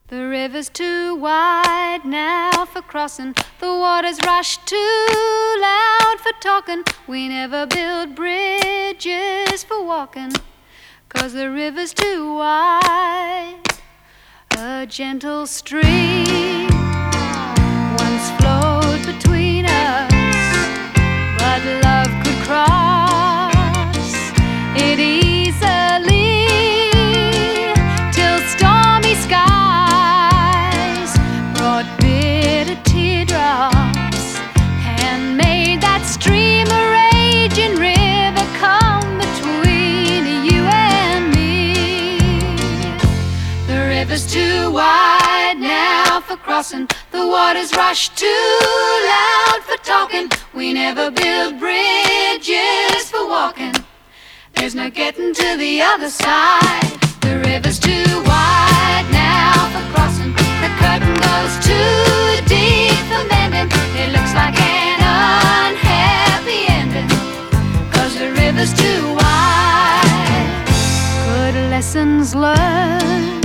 The river's too wide now for crossing. The waters rush too loud for talking. We never build bridges for walking, 'cause the river's too wide. A gentle stream once flowed between us, but love could cross it easily, till stormy skies brought bitter teardrops and made that stream a raging river come between you and me. The river's too wide now for crossing. The waters rush too loud for talking. We never build bridges for walking. There's no getting to the other side. The river's too wide now for crossing. The curtain goes too deep for mending. It looks like an unhappy ending, 'cause the river's too wide. Good lessons learned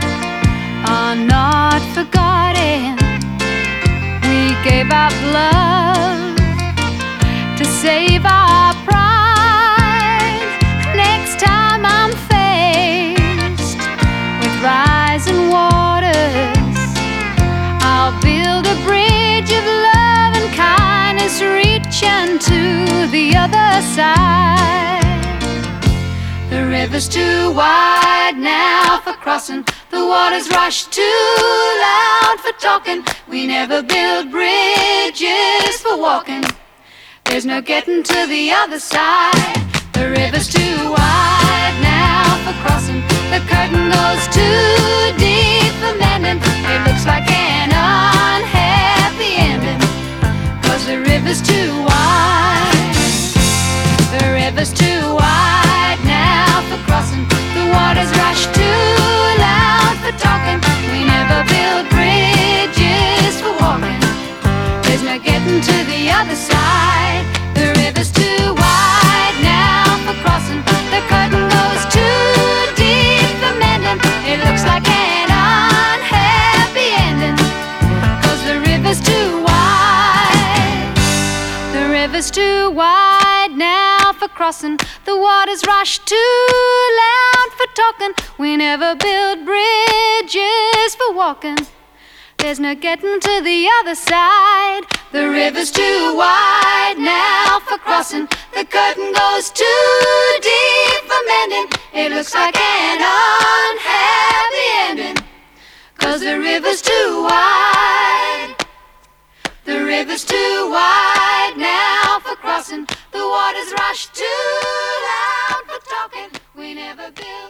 are not forgotten. We gave up love to save our pride. Next time I'm faced with rising waters, I'll build a bridge of love and kindness reaching to the other side. The river's too wide now for crossing. The waters rush too loud for talking. We never build bridges for walking. There's no getting to the other side. The river's too wide now for crossing. The curtain goes too deep for mending. It looks like an unhappy ending, 'cause the river's too wide. The river's too wide now for crossing. The waters rush too loud for talking. We never build bridges for walking. There's no getting to the other side. The river's too wide now for crossing. The curtain goes too deep for mending. It looks like an unhappy ending, 'cause the river's too wide. The river's too wide now for crossing. The waters rush too loud for talking. We never build bridges for walking. There's no getting to the other side. The river's too wide now for crossing. The curtain goes too deep for mending. It looks like an unhappy ending, 'cause the river's too wide. The river's too wide now for crossing. The waters rush too loud for talking. We never build